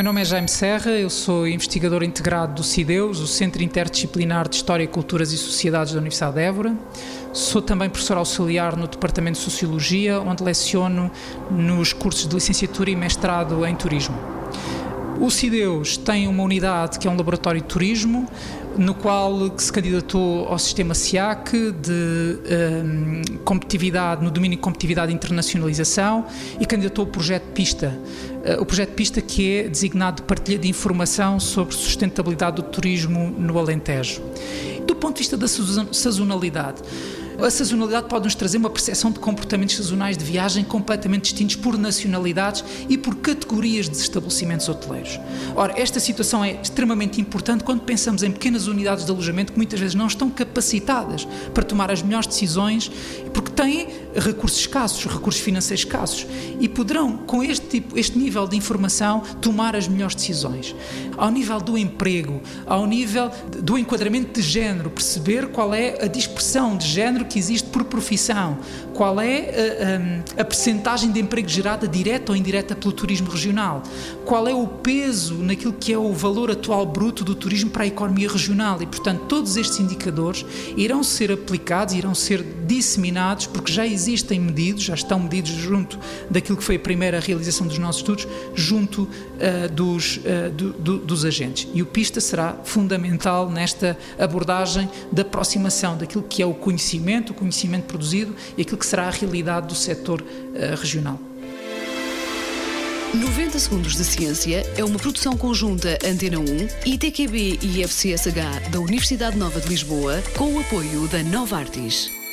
meu nome é Jaime Serra, eu sou investigador integrado do CIDEUS, o Centro Interdisciplinar de História, Culturas e Sociedades da Universidade de Évora. Sou também professor auxiliar no Departamento de Sociologia, onde leciono nos cursos de licenciatura e mestrado em Turismo. O CIDEUS tem uma unidade que é um laboratório de turismo, no qual se candidatou ao sistema SIAC de competitividade, no domínio de competitividade e internacionalização, e candidatou ao projeto PISTA. O projeto PISTA, que é designado de partilha de informação sobre sustentabilidade do turismo no Alentejo. Do ponto de vista da sazonalidade, a sazonalidade pode nos trazer uma percepção de comportamentos sazonais de viagem completamente distintos por nacionalidades e por categorias de estabelecimentos hoteleiros. Ora, esta situação é extremamente importante quando pensamos em pequenas unidades de alojamento que muitas vezes não estão capacitadas para tomar as melhores decisões, porque têm recursos escassos, recursos financeiros escassos, e poderão, com este nível de informação, tomar as melhores decisões. Ao nível do emprego, ao nível do enquadramento de género, perceber qual é a dispersão de género que existe por profissão, qual é a percentagem de emprego gerada direta ou indireta pelo turismo regional, qual é o peso naquilo que é o valor atual bruto do turismo para a economia regional, e portanto todos estes indicadores irão ser aplicados, irão ser disseminados, porque já existem medidos, já estão medidos junto daquilo que foi a primeira realização dos nossos estudos, junto dos agentes. E o PISTA será fundamental nesta abordagem da aproximação daquilo que é o conhecimento produzido e aquilo que será a realidade do setor regional. 90 Segundos de Ciência é uma produção conjunta Antena 1, ITQB e FCSH da Universidade Nova de Lisboa, com o apoio da Novartis.